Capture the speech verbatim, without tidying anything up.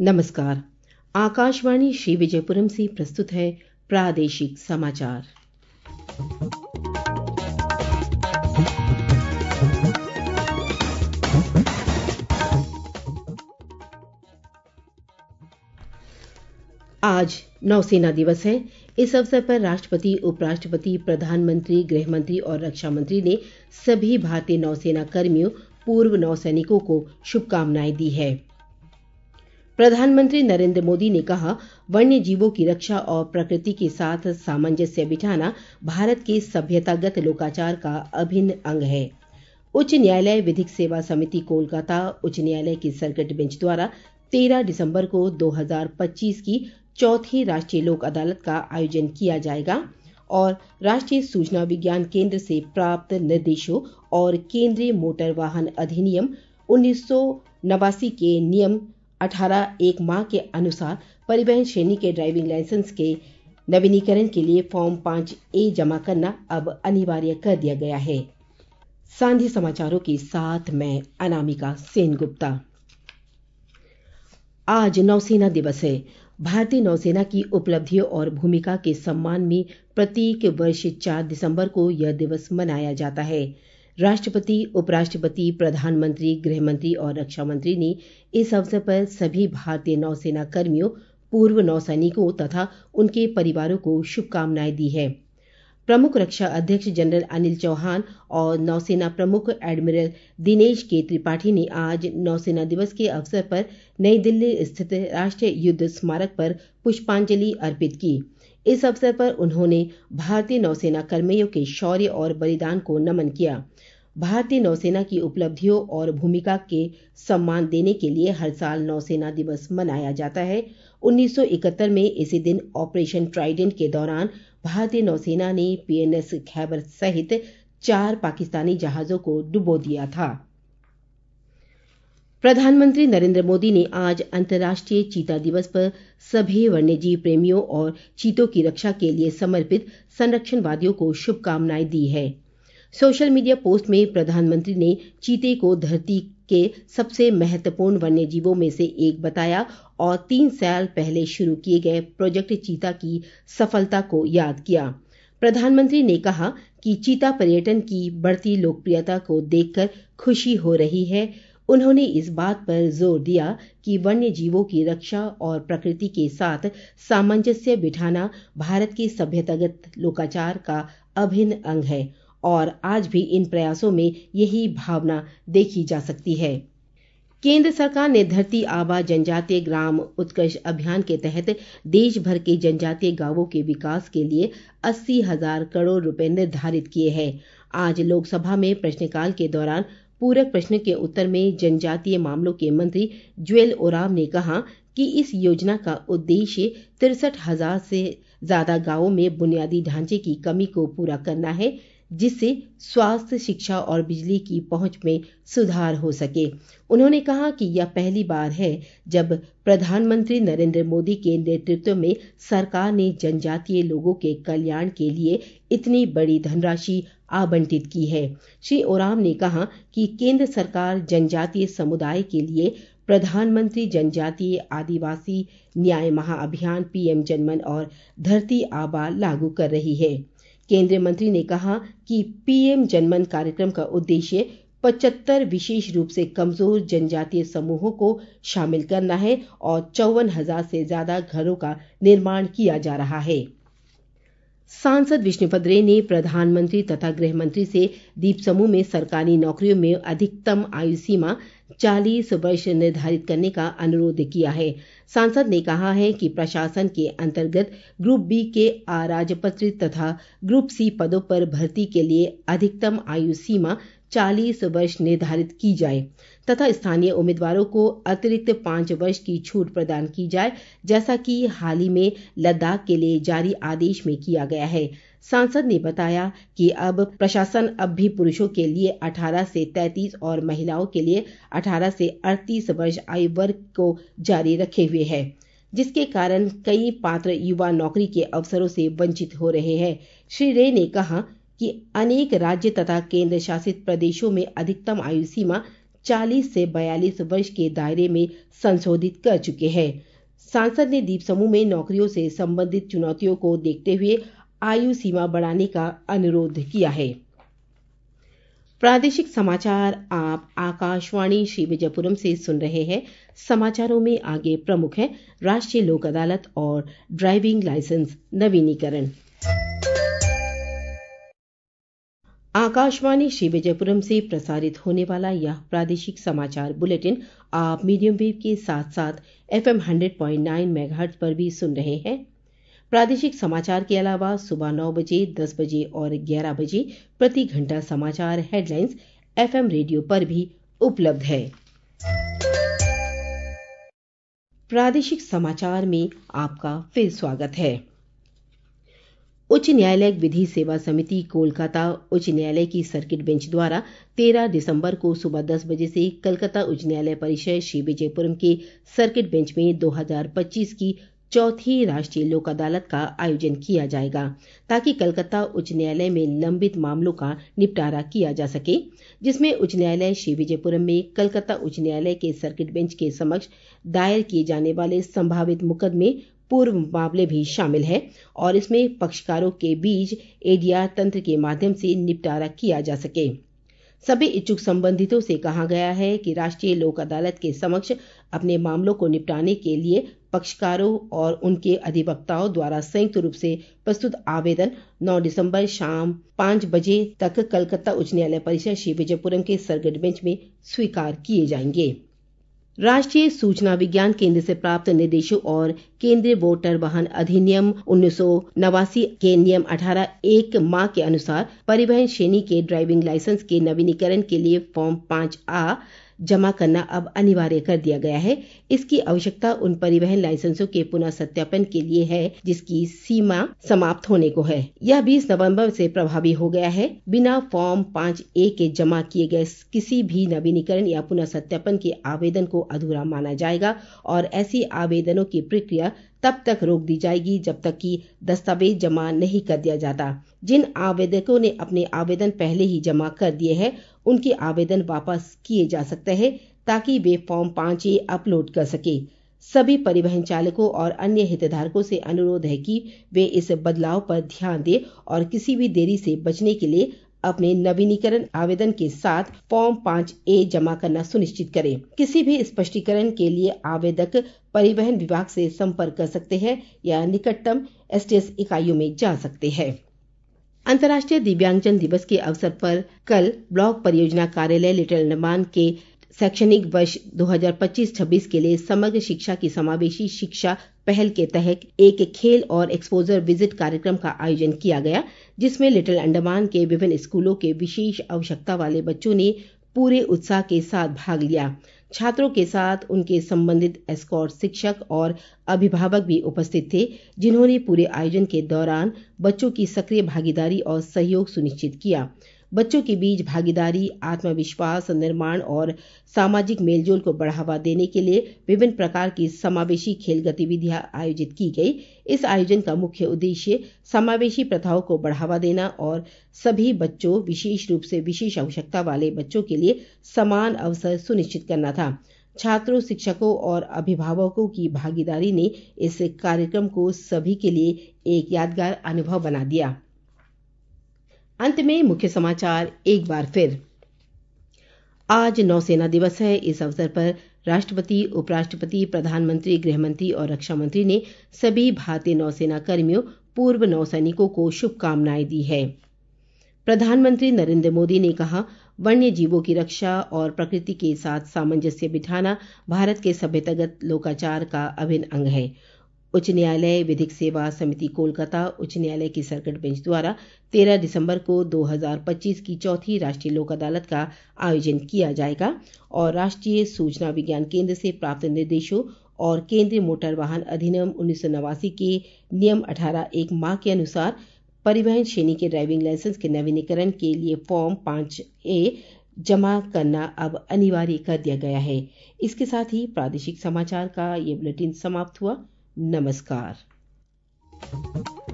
नमस्कार। आकाशवाणी श्री विजयपुरम से प्रस्तुत है प्रादेशिक समाचार। आज नौसेना दिवस है। इस अवसर पर राष्ट्रपति, उपराष्ट्रपति, प्रधानमंत्री, गृह मंत्री और रक्षा मंत्री ने सभी भारतीय नौसेना कर्मियों, पूर्व नौसैनिकों को शुभकामनाएं दी है। प्रधानमंत्री नरेंद्र मोदी ने कहा, वन्य जीवों की रक्षा और प्रकृति के साथ सामंजस्य बिठाना भारत के सभ्यतागत लोकाचार का अभिन्न अंग है। उच्च न्यायालय विधिक सेवा समिति कोलकाता उच्च न्यायालय की सर्किट बेंच द्वारा तेरह दिसंबर को दो हज़ार पच्चीस की चौथी राष्ट्रीय लोक अदालत का आयोजन किया जाएगा और राष्ट्रीय सूचना विज्ञान केंद्र से प्राप्त निर्देशों और केंद्रीय मोटर वाहन अधिनियम उन्नीस सौ नवासी के नियम अठारह एक माह के अनुसार परिवहन श्रेणी के ड्राइविंग लाइसेंस के नवीनीकरण के लिए फॉर्म पाँच ए जमा करना अब अनिवार्य कर दिया गया है। सांझे समाचारों के साथ मैं अनामिका सेनगुप्ता। आज नौसेना दिवस है। भारतीय नौसेना की उपलब्धियों और भूमिका के सम्मान में प्रत्येक वर्ष चार दिसंबर को यह दिवस मनाया जाता है। राष्ट्रपति, उपराष्ट्रपति, प्रधानमंत्री, गृह मंत्री और रक्षा मंत्री ने इस अवसर पर सभी भारतीय नौसेना कर्मियों, पूर्व नौसैनिकों तथा उनके परिवारों को शुभकामनाएं दी है। प्रमुख रक्षा अध्यक्ष जनरल अनिल चौहान और नौसेना प्रमुख एडमिरल दिनेश के त्रिपाठी ने आज नौसेना दिवस के अवसर पर नई दिल्ली स्थित राष्ट्रीय युद्ध स्मारक पर पुष्पांजलि अर्पित की। इस अवसर पर उन्होंने भारतीय नौसेना कर्मियों के शौर्य और बलिदान को नमन किया। भारतीय नौसेना की उपलब्धियों और भूमिका के सम्मान देने के लिए हर साल नौसेना दिवस मनाया जाता है। उन्नीस सौ इकहत्तर में इसी दिन ऑपरेशन ट्राइडेंट के दौरान भारतीय नौसेना ने पीएनएस खैबर सहित चार पाकिस्तानी जहाजों को डुबो दिया था। प्रधानमंत्री नरेंद्र मोदी ने आज अंतर्राष्ट्रीय चीता दिवस पर सभी वन्यजीव प्रेमियों और चीतों की रक्षा के लिए समर्पित संरक्षणवादियों को शुभकामनाएं दी है। सोशल मीडिया पोस्ट में प्रधानमंत्री ने चीते को धरती के सबसे महत्वपूर्ण वन्यजीवों में से एक बताया और तीन साल पहले शुरू किए गए प्रोजेक्ट चीता की सफलता को याद किया। प्रधानमंत्री ने कहा कि चीता पर्यटन की बढ़ती लोकप्रियता को देखकर खुशी हो रही है। उन्होंने इस बात पर जोर दिया कि वन्य जीवों की रक्षा और प्रकृति के साथ सामंजस्य बिठाना भारत के सभ्यतागत लोकाचार का अभिन्न अंग है और आज भी इन प्रयासों में यही भावना देखी जा सकती है। केंद्र सरकार ने धरती आबा जनजातीय ग्राम उत्कर्ष अभियान के तहत देश भर के जनजातीय गांवों के विकास के लिए अस्सी हजार करोड़ रुपए निर्धारित किए हैं। आज लोकसभा में प्रश्नकाल के दौरान पूरक प्रश्न के उत्तर में जनजातीय मामलों के मंत्री जुएल ओराम ने कहा कि इस योजना का उद्देश्य तिरसठ हजार से ज्यादा गांवों में बुनियादी ढांचे की कमी को पूरा करना है, जिससे स्वास्थ्य, शिक्षा और बिजली की पहुंच में सुधार हो सके। उन्होंने कहा कि यह पहली बार है जब प्रधानमंत्री नरेंद्र मोदी के नेतृत्व में सरकार ने जनजातीय लोगों के कल्याण के लिए इतनी बड़ी धनराशि आवंटित की है। श्री ओराम ने कहा कि केंद्र सरकार जनजातीय समुदाय के लिए प्रधानमंत्री जनजातीय आदिवासी न्याय महाअभियान पीएम जनमन और धरती आबा लागू कर रही है। केंद्रीय मंत्री ने कहा कि पीएम जनमन कार्यक्रम का उद्देश्य पचहत्तर विशेष रूप से कमजोर जनजातीय समूहों को शामिल करना है और चौवन हजार से ज्यादा घरों का निर्माण किया जा रहा है। सांसद विष्णुपद रे ने प्रधानमंत्री तथा गृह मंत्री से द्वीप समूह में सरकारी नौकरियों में अधिकतम आयु सीमा चालीस वर्ष निर्धारित करने का अनुरोध किया है। सांसद ने कहा है कि प्रशासन के अंतर्गत ग्रुप बी के अराजपत्रित तथा ग्रुप सी पदों पर भर्ती के लिए अधिकतम आयु सीमा चालीस वर्ष निर्धारित की जाए तथा स्थानीय उम्मीदवारों को अतिरिक्त पाँच वर्ष की छूट प्रदान की जाए, जैसा कि हाल ही में लद्दाख के लिए जारी आदेश में किया गया है। सांसद ने बताया कि अब प्रशासन अब भी पुरुषों के लिए अठारह से तैंतीस और महिलाओं के लिए अठारह से अड़तीस वर्ष आयु वर्ग को जारी रखे हुए है, जिसके कारण कई पात्र युवा नौकरी के अवसरों से वंचित हो रहे हैं। श्री रे ने कहा कि अनेक राज्य तथा केंद्र शासित प्रदेशों में अधिकतम आयु सीमा चालीस से बयालीस वर्ष के दायरे में संशोधित कर चुके हैं। सांसद ने द्वीप समूह में नौकरियों से संबंधित चुनौतियों को देखते हुए आयु सीमा बढ़ाने का अनुरोध किया है। प्रादेशिक समाचार आप आकाशवाणी श्री विजयपुरम से सुन रहे हैं। समाचारों में आगे प्रमुख है राष्ट्रीय लोक अदालत और ड्राइविंग लाइसेंस नवीनीकरण। आकाशवाणी श्री विजयपुरम से प्रसारित होने वाला यह प्रादेशिक समाचार बुलेटिन आप मीडियम वेव के साथ साथ एफएम सौ पॉइंट नौ मेगाहर्ट्ज पर भी सुन रहे हैं। प्रादेशिक समाचार के अलावा सुबह नौ बजे, दस बजे और ग्यारह बजे प्रति घंटा समाचार हेडलाइंस एफएम रेडियो पर भी उपलब्ध है। प्रादेशिक समाचार में आपका फिर स्वागत है। उच्च न्यायालय विधि सेवा समिति कोलकाता उच्च न्यायालय की सर्किट बेंच द्वारा तेरह दिसंबर को सुबह दस बजे से कलकत्ता उच्च न्यायालय परिसर श्री विजयपुरम के सर्किट बेंच में दो हज़ार पच्चीस की चौथी राष्ट्रीय लोक अदालत का आयोजन किया जाएगा, ताकि कलकत्ता उच्च न्यायालय में लंबित मामलों का निपटारा किया जा सके, जिसमें उच्च न्यायालय श्री विजयपुरम में कलकत्ता उच्च न्यायालय के सर्किट बेंच के समक्ष दायर किए जाने वाले संभावित मुकदमे पूर्व मामले भी शामिल है और इसमें पक्षकारों के बीच एडीआर तंत्र के माध्यम से निपटारा किया जा सके। सभी इच्छुक संबंधितों से कहा गया है कि राष्ट्रीय लोक अदालत के समक्ष अपने मामलों को निपटाने के लिए पक्षकारों और उनके अधिवक्ताओं द्वारा संयुक्त रूप से प्रस्तुत आवेदन नौ दिसंबर शाम पाँच बजे तक कलकत्ता उच्च न्यायालय परिसर श्री विजयपुरम के सर्किट बेंच में स्वीकार किए जाएंगे। राष्ट्रीय सूचना विज्ञान केंद्र से प्राप्त निर्देशों और केंद्रीय वोटर वाहन अधिनियम उन्नीस सौ नवासी के नियम अठारह एक माह के अनुसार परिवहन श्रेणी के ड्राइविंग लाइसेंस के नवीनीकरण के लिए फॉर्म पाँच आ जमा करना अब अनिवार्य कर दिया गया है। इसकी आवश्यकता उन परिवहन लाइसेंसों के पुनः सत्यापन के लिए है जिसकी सीमा समाप्त होने को है। यह बीस नवंबर से प्रभावी हो गया है। बिना फॉर्म पाँच ए के जमा किए गए किसी भी नवीनीकरण या पुनः सत्यापन के आवेदन को अधूरा माना जाएगा और ऐसी आवेदनों की प्रक्रिया तब तक रोक दी जाएगी जब तक कि दस्तावेज जमा नहीं कर दिया जाता। जिन आवेदकों ने अपने आवेदन पहले ही जमा कर दिए हैं उनके आवेदन वापस किए जा सकते हैं ताकि वे फॉर्म पाँच ए अपलोड कर सके। सभी परिवहन चालकों और अन्य हितधारकों से अनुरोध है कि वे इस बदलाव पर ध्यान दें और किसी भी देरी से बचने के लिए अपने नवीनीकरण आवेदन के साथ फॉर्म पाँच ए जमा करना सुनिश्चित करें। किसी भी स्पष्टीकरण के लिए आवेदक परिवहन विभाग से संपर्क कर सकते हैं या निकटतम एसटीएस इकाइयों में जा सकते हैं। अंतर्राष्ट्रीय दिव्यांगजन दिवस के अवसर पर कल ब्लॉक परियोजना कार्यालय लिटिल अंडमान के शैक्षणिक वर्ष दो हज़ार पच्चीस छब्बीस के लिए समग्र शिक्षा की समावेशी शिक्षा पहल के तहत एक खेल और एक्सपोजर विजिट कार्यक्रम का आयोजन किया गया, जिसमें लिटिल अंडमान के विभिन्न स्कूलों के विशेष आवश्यकता वाले बच्चों ने पूरे उत्साह के साथ भाग लिया। छात्रों के साथ उनके संबंधित एस्कॉर्ट शिक्षक और अभिभावक भी उपस्थित थे, जिन्होंने पूरे आयोजन के दौरान बच्चों की सक्रिय भागीदारी और सहयोग सुनिश्चित किया। बच्चों के बीच भागीदारी, आत्मविश्वास निर्माण और सामाजिक मेलजोल को बढ़ावा देने के लिए विभिन्न प्रकार की समावेशी खेल गतिविधियां आयोजित की गई। इस आयोजन का मुख्य उद्देश्य समावेशी प्रथाओं को बढ़ावा देना और सभी बच्चों, विशेष रूप से विशेष आवश्यकता वाले बच्चों के लिए समान अवसर सुनिश्चित करना था। छात्रों, शिक्षकों और अभिभावकों की भागीदारी ने इस कार्यक्रम को सभी के लिए एक यादगार अनुभव बना दिया। अंत में मुख्य समाचार एक बार फिर। आज नौसेना दिवस है। इस अवसर पर राष्ट्रपति, उपराष्ट्रपति, प्रधानमंत्री, गृहमंत्री और रक्षा मंत्री ने सभी भारतीय नौसेना कर्मियों, पूर्व नौसैनिकों को शुभकामनाएं दी है। प्रधानमंत्री नरेंद्र मोदी ने कहा, वन्य जीवों की रक्षा और प्रकृति के साथ सामंजस्य बिठाना भारत के सभ्यतागत लोकाचार का अभिन्न अंग है। उच्च न्यायालय विधिक सेवा समिति कोलकाता उच्च न्यायालय की सर्किट बेंच द्वारा तेरह दिसंबर को दो हज़ार पच्चीस की चौथी राष्ट्रीय लोक अदालत का आयोजन किया जाएगा और राष्ट्रीय सूचना विज्ञान केंद्र से प्राप्त निर्देशों और केंद्रीय मोटर वाहन अधिनियम उन्नीस सौ नवासी के नियम अठारह एक माह के अनुसार परिवहन श्रेणी के ड्राइविंग लाइसेंस के नवीनीकरण के लिए फॉर्म पाँच ए जमा करना अब अनिवार्य कर दिया गया है। इसके साथ ही प्रादेशिक समाचार का ये बुलेटिन समाप्त हुआ। नमस्कार।